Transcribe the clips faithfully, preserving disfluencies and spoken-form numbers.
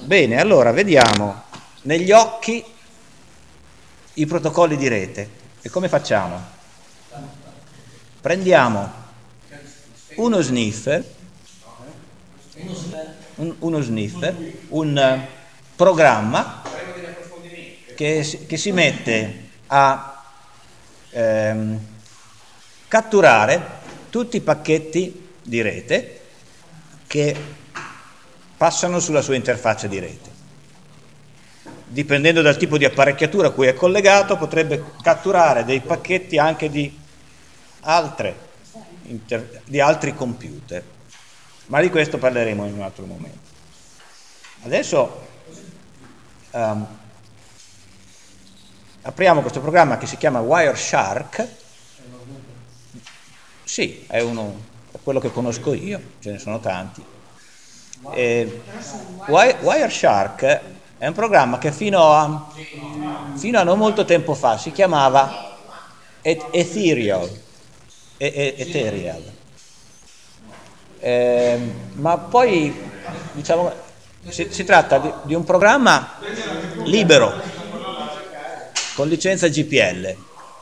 Bene, allora vediamo negli occhi i protocolli di rete. E come facciamo? Prendiamo uno sniffer, un, uno sniffer, un programma che, che si mette a ehm, catturare tutti i pacchetti di rete che passano sulla sua interfaccia di rete. Dipendendo dal tipo di apparecchiatura a cui è collegato, potrebbe catturare dei pacchetti anche di, altre, inter, di altri computer, ma di questo parleremo in un altro momento. Adesso um, apriamo questo programma che si chiama Wireshark. Sì, è, uno, è quello che conosco io, ce ne sono tanti. Eh, Wireshark è un programma che fino a, fino a non molto tempo fa si chiamava Ethereal, Ethereal. Eh, ma poi diciamo si, si tratta di, di un programma libero con licenza G P L,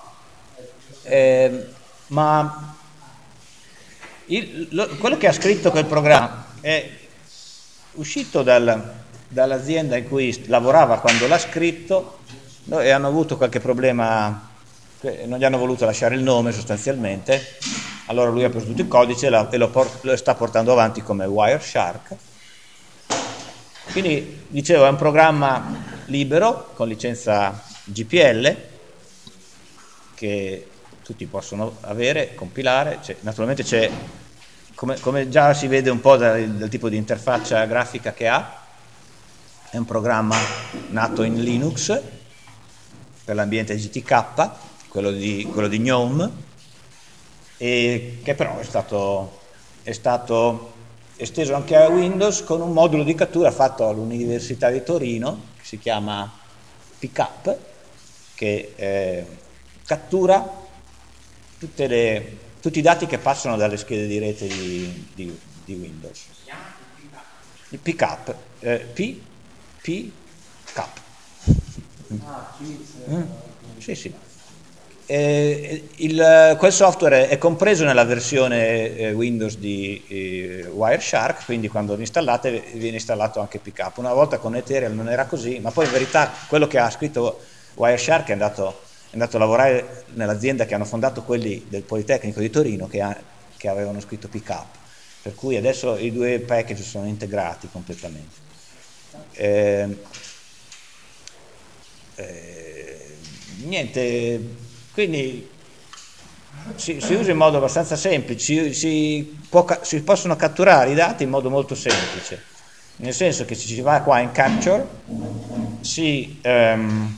eh, ma il, lo, quello che ha scritto quel programma è uscito dal, dall'azienda in cui lavorava quando l'ha scritto, no, e hanno avuto qualche problema, non gli hanno voluto lasciare il nome sostanzialmente, allora lui ha preso tutto il codice e lo, port- lo sta portando avanti come Wireshark. Quindi dicevo, è un programma libero con licenza G P L che tutti possono avere, compilare, c'è, naturalmente c'è, come, come già si vede un po' dal, dal tipo di interfaccia grafica che ha, è un programma nato in Linux per l'ambiente G T K, quello di, quello di GNOME, e che però è stato, è stato esteso anche a Windows con un modulo di cattura fatto all'Università di Torino che si chiama PCAP, che eh, cattura tutte le, tutti i dati che passano dalle schede di rete di, di, di Windows. Il PCAP, eh, P, P, cap. Mm? Sì, sì. Eh, il, quel software è compreso nella versione eh, Windows di eh, Wireshark, quindi quando lo installate viene installato anche PCAP. Una volta con Ethereal non era così, ma poi in verità quello che ha scritto Wireshark è andato, è andato a lavorare nell'azienda che hanno fondato quelli del Politecnico di Torino che, ha, che avevano scritto PCAP, per cui adesso i due package sono integrati completamente. Eh, eh, niente, quindi si, si usa in modo abbastanza semplice, si, si, può, si possono catturare i dati in modo molto semplice, nel senso che si va qua in capture, si, um,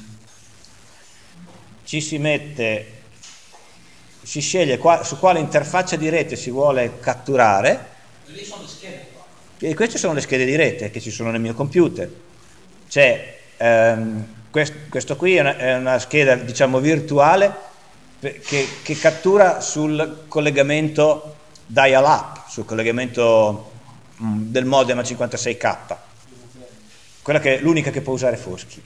ci si mette, si sceglie qua, su quale interfaccia di rete si vuole catturare, e queste sono le schede di rete che ci sono nel mio computer. C'è um, questo, questo qui è una, è una scheda, diciamo, virtuale che, che cattura sul collegamento dial-up, sul collegamento mh, del modem a cinquantasei K, quella che è l'unica che può usare Foschi.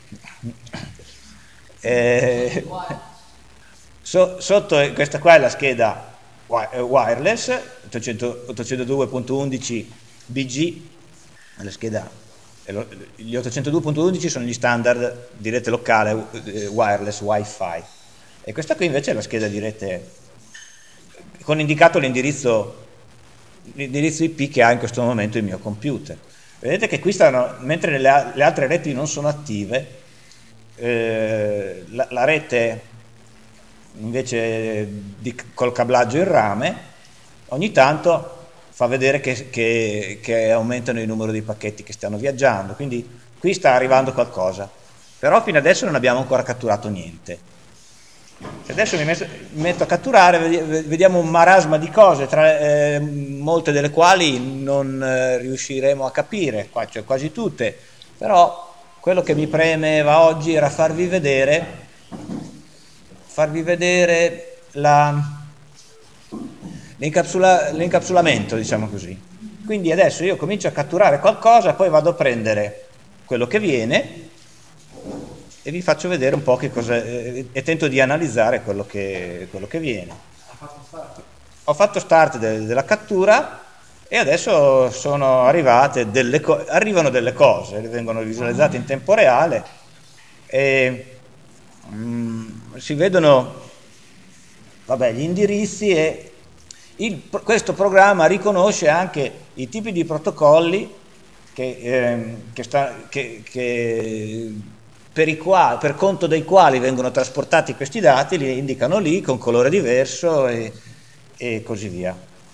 eh, so, sotto questa qua è la scheda wireless ottocentodue punto undici B G, la scheda, gli ottocentodue punto undici sono gli standard di rete locale wireless Wi-Fi, e questa qui invece è la scheda di rete con indicato l'indirizzo l'indirizzo I P che ha in questo momento il mio computer. Vedete che qui stanno, mentre le, le altre reti non sono attive, eh, la, la rete invece di, col cablaggio in rame ogni tanto fa vedere che, che, che aumentano il numero di pacchetti che stanno viaggiando, quindi qui sta arrivando qualcosa, però fino adesso non abbiamo ancora catturato niente. Adesso mi metto, mi metto a catturare, vediamo un marasma di cose, tra, eh, molte delle quali non eh, riusciremo a capire, qua, cioè quasi tutte, però quello che mi premeva oggi era farvi vedere, farvi vedere la, l'incapsula, l'incapsulamento, diciamo così. Quindi adesso io comincio a catturare qualcosa, poi vado a prendere quello che viene e vi faccio vedere un po' che cosa eh, e tento di analizzare quello che, quello che viene. Ho fatto start de, della cattura e adesso sono arrivate delle co- arrivano delle cose, vengono visualizzate in tempo reale e mm, si vedono vabbè, gli indirizzi e il, questo programma riconosce anche i tipi di protocolli che, ehm, che, sta, che, che per, i quali, per conto dei quali vengono trasportati questi dati, li indicano lì con colore diverso e, e così via.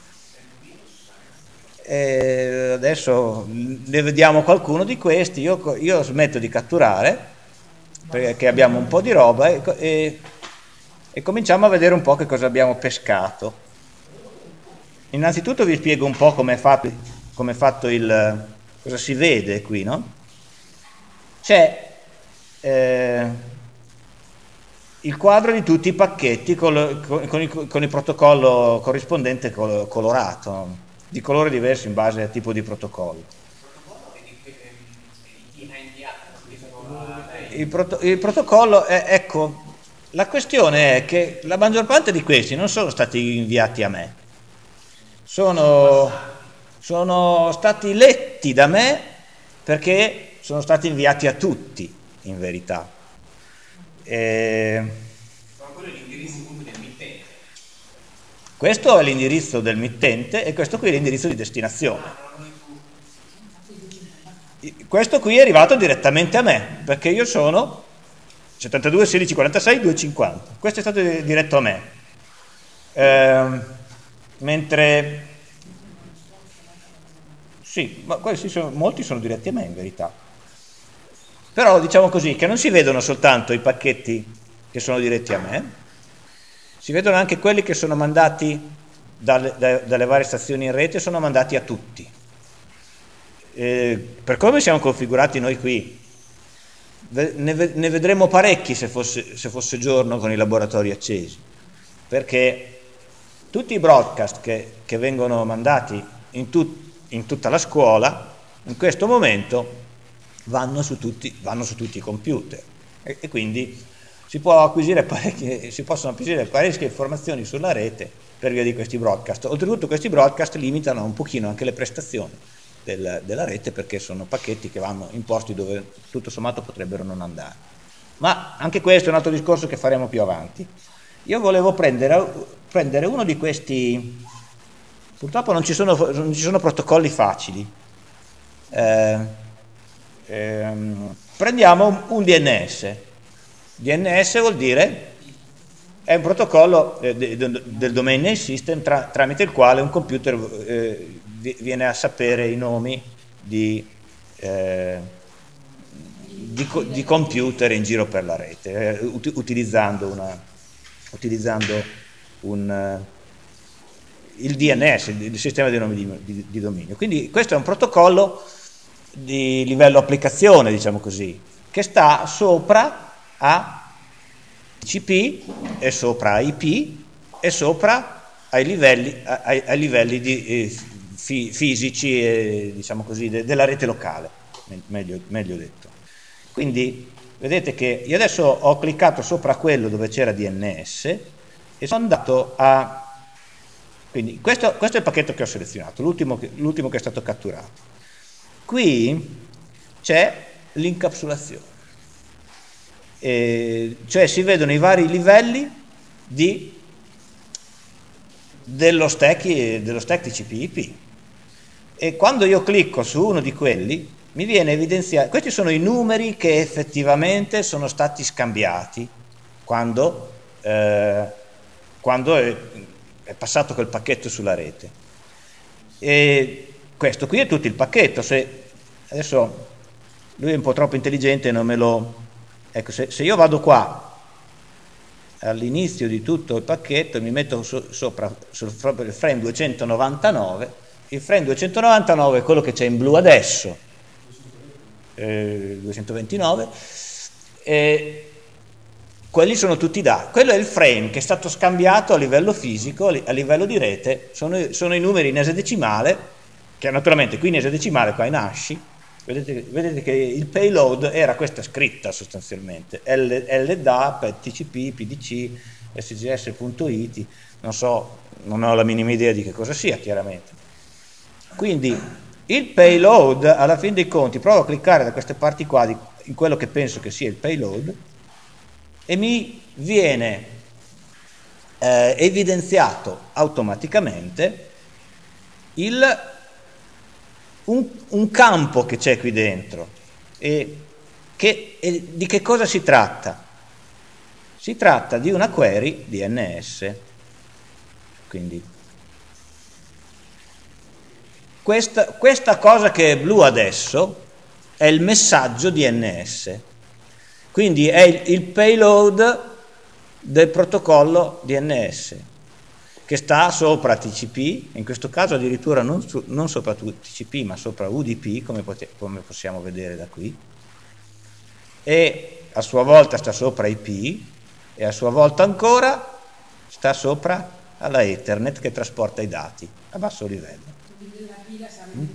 E adesso ne vediamo qualcuno di questi. Io, io smetto di catturare perché abbiamo un po' di roba e, e, e cominciamo a vedere un po' che cosa abbiamo pescato. Innanzitutto vi spiego un po' come è fatto, come è fatto il cosa si vede qui, no? C'è eh, il quadro di tutti i pacchetti con, con, con, il, con il protocollo corrispondente col, colorato, di colore diverso in base al tipo di protocollo. Il, proto, il protocollo è, ecco, la questione è che la maggior parte di questi non sono stati inviati a me, sono, sono stati letti da me perché sono stati inviati a tutti, in verità. E... questo è l'indirizzo del mittente e questo qui è l'indirizzo di destinazione. Questo qui è arrivato direttamente a me, perché io sono settantadue sedici quarantasei duecentocinquanta. Questo è stato diretto a me. Eh, mentre sì, ma questi sono, molti sono diretti a me in verità. Però diciamo così, che non si vedono soltanto i pacchetti che sono diretti a me, si vedono anche quelli che sono mandati dalle, da, dalle varie stazioni in rete, sono mandati a tutti. Eh, per come siamo configurati noi qui, ne, ne vedremo parecchi se fosse, se fosse giorno con i laboratori accesi, perché tutti i broadcast che, che vengono mandati in, tut, in tutta la scuola in questo momento vanno su tutti, vanno su tutti i computer e, e quindi si, può acquisire parecchie, si possono acquisire parecchie informazioni sulla rete per via di questi broadcast. Oltretutto questi broadcast limitano un pochino anche le prestazioni del, della rete perché sono pacchetti che vanno in posti dove tutto sommato potrebbero non andare. Ma anche questo è un altro discorso che faremo più avanti. Io volevo prendere, prendere uno di questi, purtroppo non ci sono, non ci sono protocolli facili. Eh, ehm, prendiamo un D N S. D N S vuol dire è un protocollo eh, de, de, del domain name system tra, tramite il quale un computer eh, viene a sapere i nomi di, eh, di, di computer in giro per la rete, eh, ut- utilizzando, una, utilizzando un, uh, il D N S, il sistema di nomi di, di, di dominio. Quindi questo è un protocollo di livello applicazione, diciamo così, che sta sopra a C P e sopra a I P e sopra ai livelli, ai, ai livelli di, eh, fi, fisici e, diciamo così, de, della rete locale, meglio, meglio detto. Quindi vedete che io adesso ho cliccato sopra quello dove c'era D N S e sono andato a... quindi questo, questo è il pacchetto che ho selezionato, l'ultimo che, l'ultimo che è stato catturato. Qui c'è l'incapsulazione. Eh, cioè si vedono i vari livelli di, dello stack, dello stack T C P I P e quando io clicco su uno di quelli mi viene evidenziato, questi sono i numeri che effettivamente sono stati scambiati quando, eh, quando è, è passato quel pacchetto sulla rete e questo qui è tutto il pacchetto. Se adesso lui è un po' troppo intelligente e non me lo... Ecco, se, se io vado qua all'inizio di tutto il pacchetto, mi metto so, sopra sul frame duecentonovantanove, il frame duecentonovantanove è quello che c'è in blu adesso, eh, duecentoventinove, e quelli sono tutti i dati. Quello è il frame che è stato scambiato a livello fisico, a livello di rete, sono, sono i numeri in esadecimale, che naturalmente qui in esadecimale, qua in ASCII, vedete, vedete che il payload era questa scritta sostanzialmente, L, LDAP, T C P, P D C, S G S.it, non so, non ho la minima idea di che cosa sia chiaramente. Quindi il payload, alla fin dei conti, provo a cliccare da queste parti qua di, in quello che penso che sia il payload e mi viene eh, evidenziato automaticamente il, un, un campo che c'è qui dentro. E, che, e di che cosa si tratta? Si tratta di una query D N S. Quindi questa, questa cosa che è blu adesso è il messaggio D N S. Quindi è il, il payload del protocollo D N S che sta sopra T C P, in questo caso addirittura non, su, non sopra T C P ma sopra U D P, come, pote, come possiamo vedere da qui, e a sua volta sta sopra I P e a sua volta ancora sta sopra alla Ethernet che trasporta i dati a basso livello. Mm?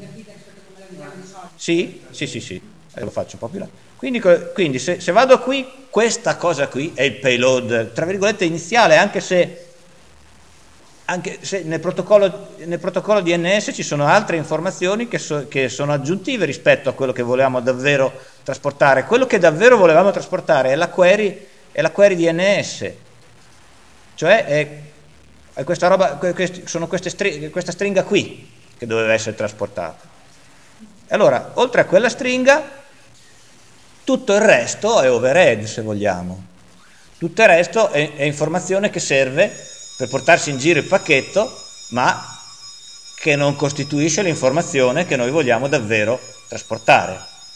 Sì, sì, sì, sì, lo faccio un po' più là. Quindi, quindi se, se vado qui, questa cosa qui è il payload, tra virgolette, iniziale, anche se, anche se nel, protocollo, nel protocollo D N S ci sono altre informazioni che, so, che sono aggiuntive rispetto a quello che volevamo davvero trasportare. Quello che davvero volevamo trasportare è la query, è la query D N S, cioè è, è questa roba, sono queste string, questa stringa qui che doveva essere trasportata. Allora, oltre a quella stringa, tutto il resto è overhead, se vogliamo. Tutto il resto è, è informazione che serve per portarsi in giro il pacchetto, ma che non costituisce l'informazione che noi vogliamo davvero trasportare.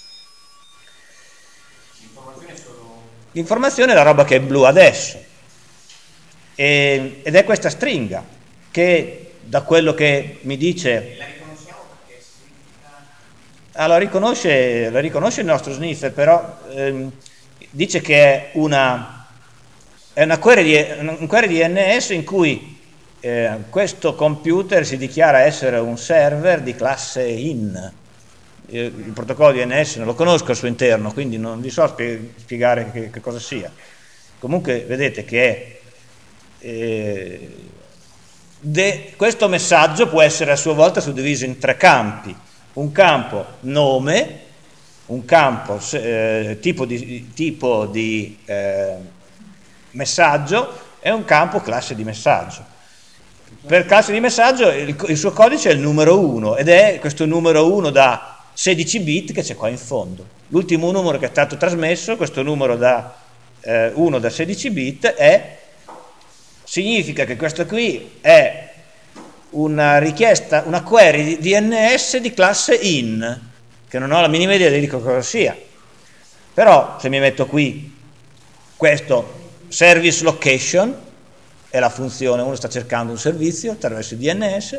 L'informazione è la roba che è blu adesso. E, ed è questa stringa che, da quello che mi dice... La riconosciamo perché allora, riconosce, la riconosce il nostro sniffer, però ehm, dice che è una, è una query, di, un query D N S in cui eh, questo computer si dichiara essere un server di classe in. Il protocollo D N S non lo conosco al suo interno, quindi non vi so spiegare che, che cosa sia. Comunque vedete che è, eh, de, questo messaggio può essere a sua volta suddiviso in tre campi. Un campo nome, un campo eh, tipo di, tipo di eh, messaggio e un campo classe di messaggio. Per classe di messaggio il, il suo codice è il numero uno ed è questo numero uno da sedici bit che c'è qua in fondo. L'ultimo numero che è stato trasmesso, questo numero da eh, uno da sedici bit, è, significa che questo qui è una richiesta, una query di D N S di classe in, che non ho la minima idea di cosa sia. Però se mi metto qui questo service location è la funzione, uno sta cercando un servizio attraverso il D N S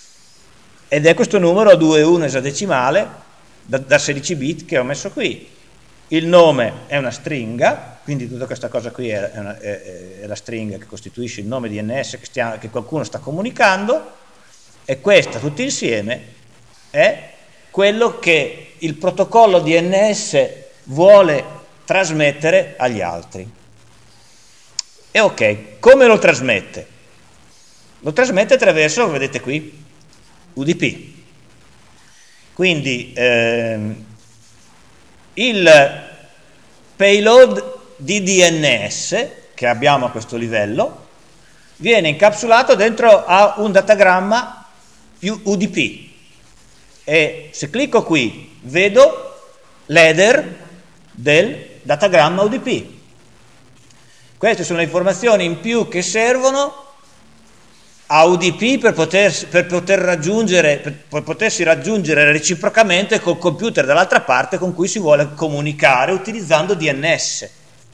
ed è questo numero due uno esadecimale da, da sedici bit che ho messo qui. Il nome è una stringa, quindi tutta questa cosa qui è, è, una, è, è la stringa che costituisce il nome D N S che, stia, che qualcuno sta comunicando, e questa tutti insieme è quello che il protocollo D N S vuole trasmettere agli altri. E ok, come lo trasmette? Lo trasmette attraverso, vedete qui, U D P. Quindi ehm, il payload di D N S che abbiamo a questo livello viene incapsulato dentro a un datagramma U D P e se clicco qui vedo l'header del datagramma U D P. Queste sono le informazioni in più che servono a U D P per, poter, per, poter raggiungere, per potersi raggiungere reciprocamente col computer dall'altra parte con cui si vuole comunicare utilizzando D N S.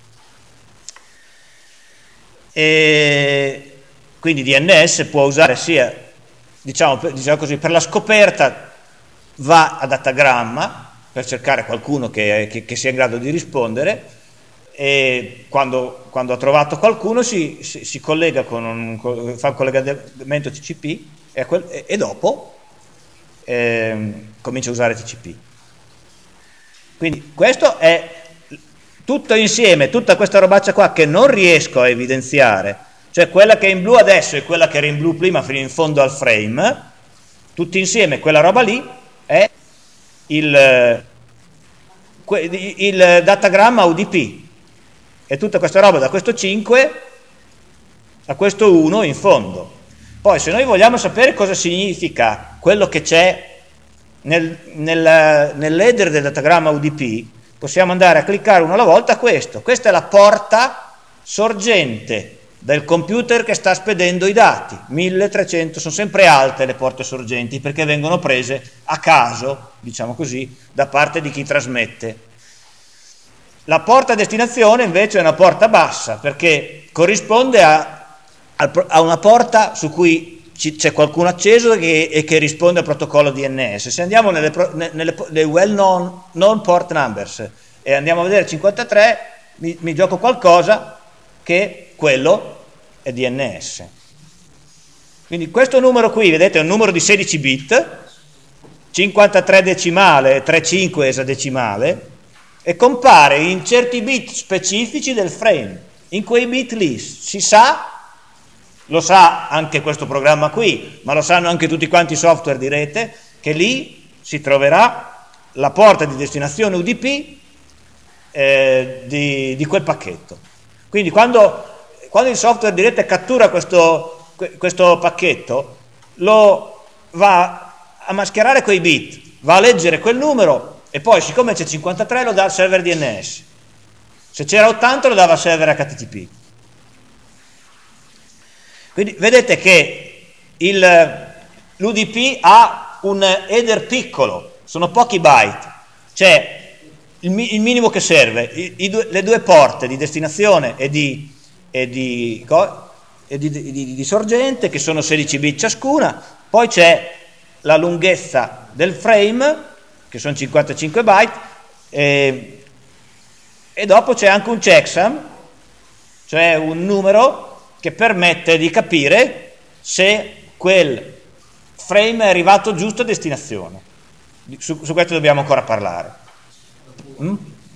E quindi D N S può usare sia, diciamo, diciamo così, per la scoperta va a datagramma per cercare qualcuno che, che, che sia in grado di rispondere, e quando, quando ha trovato qualcuno si, si, si collega con un, fa un collegamento T C P e, quel, e, e dopo eh, comincia a usare T C P. Quindi questo è tutto insieme, tutta questa robaccia qua che non riesco a evidenziare, cioè quella che è in blu adesso e quella che era in blu prima fino in fondo al frame, tutti insieme quella roba lì è il, il datagramma U D P, e tutta questa roba da questo cinque a questo uno in fondo. Poi se noi vogliamo sapere cosa significa quello che c'è nel, nel, nell'header del datagramma U D P, possiamo andare a cliccare uno alla volta questo. Questa è la porta sorgente del computer che sta spedendo i dati, milletrecento, sono sempre alte le porte sorgenti perché vengono prese a caso, diciamo così, da parte di chi trasmette. La porta destinazione invece è una porta bassa perché corrisponde a, a una porta su cui c'è qualcuno acceso che, e che risponde al protocollo D N S. Se andiamo nelle, nelle, nelle well known, known port numbers e andiamo a vedere cinquantatré, mi, mi gioco qualcosa che quello è D N S. Quindi questo numero qui, vedete, è un numero di sedici bit, cinquantatré decimale e trentacinque esadecimale, e compare in certi bit specifici del frame. In quei bit lì si sa, lo sa anche questo programma qui, ma lo sanno anche tutti quanti i software di rete, che lì si troverà la porta di destinazione U D P eh, di, di quel pacchetto. Quindi quando, quando il software di rete cattura questo, questo pacchetto, lo va a mascherare quei bit, va a leggere quel numero e poi, siccome c'è cinquantatré, lo dà al server D N S. Se c'era ottanta lo dava al server H T T P. Quindi vedete che l'U D P ha un header piccolo, sono pochi byte, c'è il, mi, il minimo che serve, i, i due, le due porte di destinazione e di, e di, e di, di, di, di sorgente, che sono sedici bit ciascuna, poi c'è la lunghezza del frame, che sono cinquantacinque byte, e, e dopo c'è anche un checksum, cioè un numero che permette di capire se quel frame è arrivato giusto a destinazione. Su, su questo dobbiamo ancora parlare. Mm?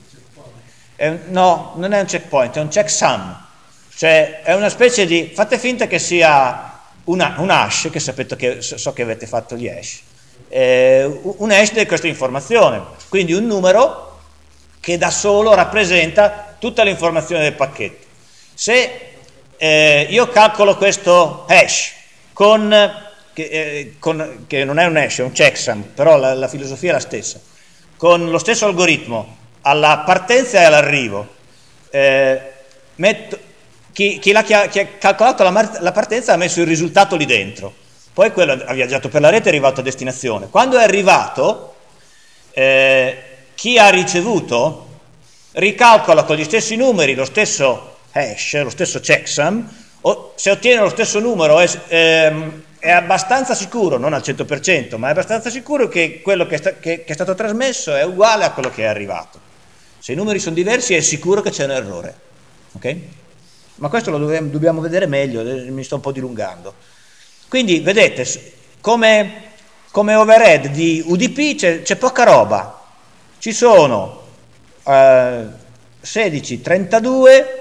È, no, non è un checkpoint, è un checksum, cioè è una specie di, fate finta che sia una, un hash, che sapete che so che avete fatto gli hash, eh, un hash di questa informazione, quindi un numero che da solo rappresenta tutta l'informazione del pacchetto. Se Eh, io calcolo questo hash con, che, eh, con, che non è un hash, è un checksum, però la, la filosofia è la stessa, con lo stesso algoritmo alla partenza e all'arrivo. Eh, metto, chi, chi, chi ha calcolato la, la partenza ha messo il risultato lì dentro, poi quello ha viaggiato per la rete e è arrivato a destinazione. Quando è arrivato, eh, chi ha ricevuto ricalcola con gli stessi numeri lo stesso hash, lo stesso checksum, o se ottiene lo stesso numero è, ehm, è abbastanza sicuro, non al cento per cento, ma è abbastanza sicuro che quello che è, sta, che, che è stato trasmesso è uguale a quello che è arrivato. Se i numeri sono diversi è sicuro che c'è un errore, ok? Ma questo lo dobbiamo, dobbiamo vedere meglio, mi sto un po' dilungando. Quindi vedete, come, come overhead di U D P c'è, c'è poca roba, ci sono eh, sedici, trentadue,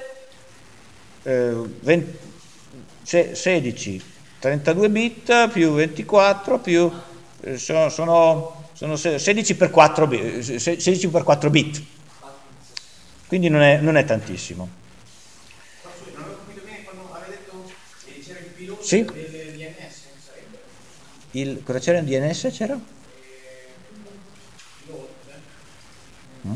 Eh, venti, sedici, trentadue bit più ventiquattro più eh, sono, sono, sono sedici per quattro bit, sedici per quattro bit, quindi non è, non è tantissimo. Non ho capito bene quando avete detto che c'era il pilota sì? del D N S, sarebbe? Il, cosa c'era in D N S? C'era? Mm?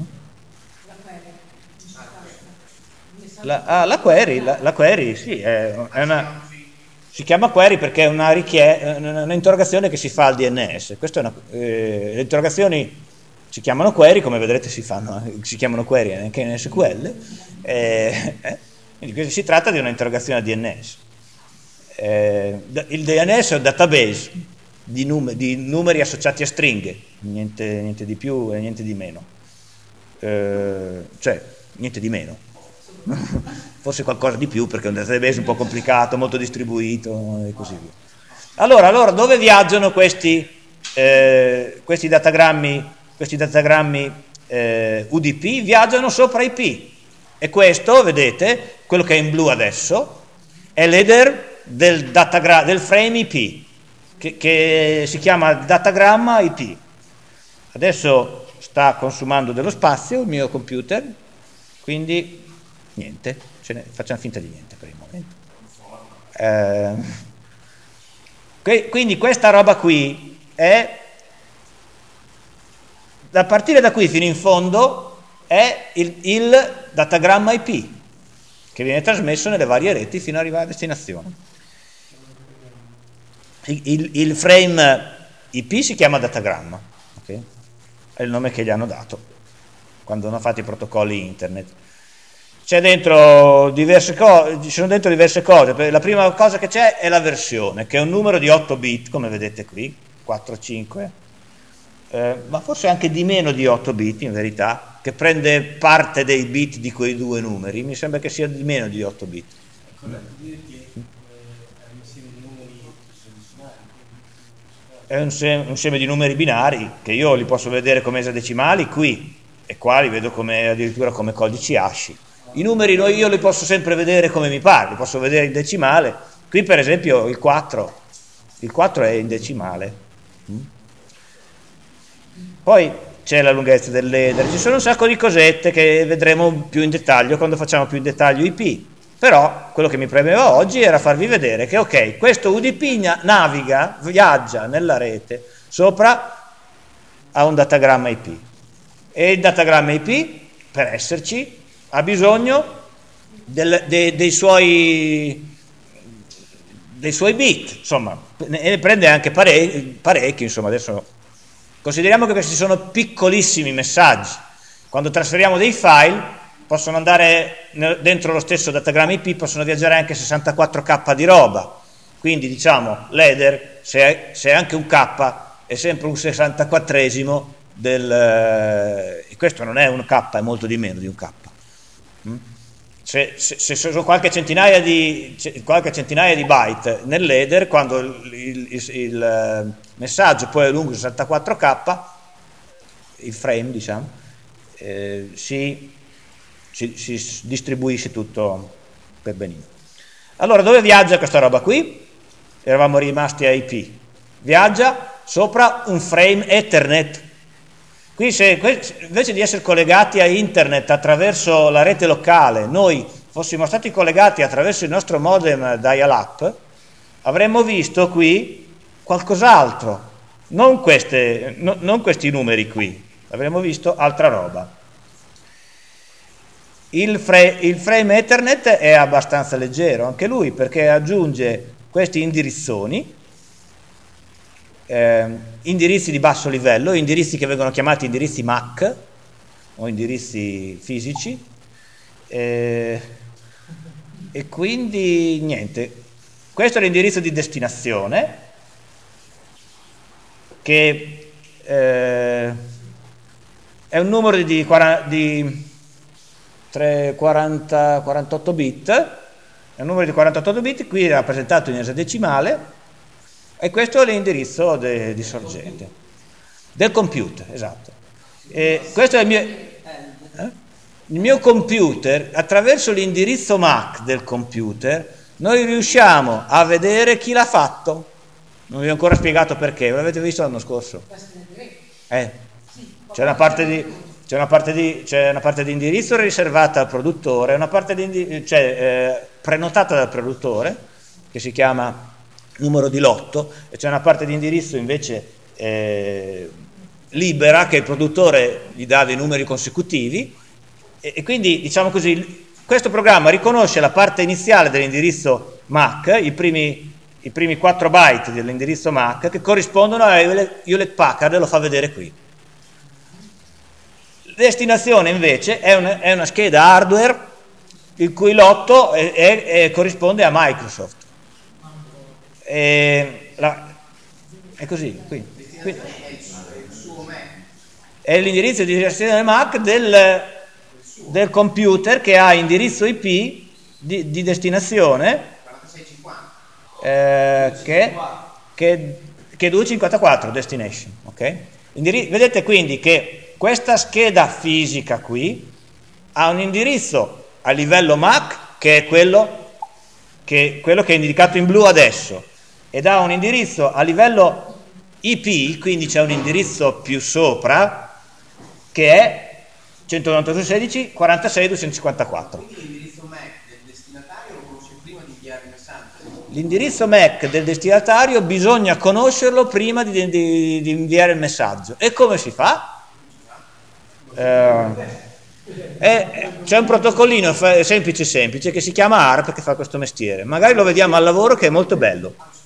La, ah, la query, la, la query, sì, è, è una, si chiama query perché è una richiesta, un'interrogazione che si fa al D N S. Questa è una, eh, le interrogazioni si chiamano query, come vedrete si, fanno, si chiamano query anche in S Q L, eh, eh, quindi si tratta di un'interrogazione al D N S. Eh, il D N S è un database di, num- di numeri associati a stringhe, niente, niente di più e niente di meno, eh, cioè niente di meno. Forse qualcosa di più perché è un database un po' complicato, molto distribuito e così via. Allora, allora dove viaggiano questi, eh, questi datagrammi, questi datagrammi eh, U D P viaggiano sopra I P, e questo, vedete, quello che è in blu adesso, è l'header del, datagra- del frame I P, che, che si chiama datagramma I P. Adesso sta consumando dello spazio il mio computer, quindi niente, ce ne, facciamo finta di niente per il momento. Eh, quindi questa roba qui è, da partire da qui fino in fondo, è il, il datagramma I P che viene trasmesso nelle varie reti fino ad arrivare a destinazione. Il, il, il frame I P si chiama datagramma, okay? È il nome che gli hanno dato quando hanno fatto i protocolli internet. C'è dentro diverse cose, ci sono dentro diverse cose. La prima cosa che c'è è la versione, che è un numero di otto bit, come vedete qui, quattro, cinque, eh, ma forse anche di meno di otto bit in verità, che prende parte dei bit di quei due numeri. Mi sembra che sia di meno di otto bit. È un insieme di numeri binari che io li posso vedere come esadecimali qui, e qua li vedo come, addirittura come codici hash. I numeri io li posso sempre vedere come mi pare, li posso vedere in decimale. Qui per esempio il quattro, il quattro è in decimale. Poi c'è la lunghezza dell'header, ci sono un sacco di cosette che vedremo più in dettaglio quando facciamo più in dettaglio I P. Però quello che mi premeva oggi era farvi vedere che ok, questo U D P naviga, viaggia nella rete sopra a un datagramma I P, e il datagramma I P, per esserci, ha bisogno del, de, dei suoi dei suoi bit, insomma, ne prende anche parecchi, parecchi, insomma. Adesso consideriamo che questi sono piccolissimi messaggi. Quando trasferiamo dei file possono andare dentro lo stesso datagramma I P, possono viaggiare anche sessantaquattro K di roba, quindi diciamo l'header, se è, se è anche un K, è sempre un sessantaquattresimo del, eh, questo non è un K, è molto di meno di un K. mm? se, se, se sono qualche centinaia di, qualche centinaia di byte nell'header, quando il, il, il, il messaggio poi è lungo sessantaquattro K, il frame diciamo, eh, si Si, si distribuisce tutto per benino. Allora, dove viaggia questa roba qui? Eravamo rimasti a I P. Viaggia sopra un frame Ethernet. Qui se, invece di essere collegati a internet attraverso la rete locale, noi fossimo stati collegati attraverso il nostro modem dial-up, avremmo visto qui qualcos'altro, non, queste, no, non questi numeri qui, avremmo visto altra roba. Il, fre- il frame Ethernet è abbastanza leggero anche lui, perché aggiunge questi indirizzoni, eh, indirizzi di basso livello, indirizzi che vengono chiamati indirizzi M A C o indirizzi fisici, eh, e quindi niente, questo è l'indirizzo di destinazione che eh, è un numero di, di quaranta, quarantotto bit, è un numero di quarantotto bit, qui è rappresentato in esadecimale, e questo è l'indirizzo de, di sorgente del computer, esatto. E questo è il mio, eh? il mio computer. Attraverso l'indirizzo M A C del computer noi riusciamo a vedere chi l'ha fatto. Non vi ho ancora spiegato perché, l'avete visto l'anno scorso? Eh, c'è una parte di C'è una, parte di, c'è una parte di indirizzo riservata al produttore, una parte di, cioè, eh, prenotata dal produttore, che si chiama numero di lotto, e c'è una parte di indirizzo invece eh, libera, che il produttore gli dà dei numeri consecutivi, e, e quindi, diciamo così, questo programma riconosce la parte iniziale dell'indirizzo M A C, i primi, i primi quattro byte dell'indirizzo M A C, che corrispondono a Hewlett Packard, e lo fa vedere qui. Destinazione invece è una, è una scheda hardware il cui lotto è, è, è, corrisponde a Microsoft. E la, è così, qui, qui. È l'indirizzo di destinazione M A C del, del computer, che ha indirizzo I P di, di destinazione eh, che, che, che è duecentocinquantaquattro destination, ok? Indiri- vedete quindi che questa scheda fisica qui ha un indirizzo a livello M A C, che è quello che, quello che è indicato in blu adesso, ed ha un indirizzo a livello I P, quindi c'è un indirizzo più sopra, che è centonovantadue punto sedici punto quarantasei punto duecentocinquantaquattro. Quindi l'indirizzo M A C del destinatario lo conosce prima di inviare il messaggio? L'indirizzo M A C del destinatario bisogna conoscerlo prima di, di, di inviare il messaggio. E come si fa? Eh, c'è un protocollino semplice semplice che si chiama A R P che fa questo mestiere. Magari lo vediamo al lavoro, che è molto bello.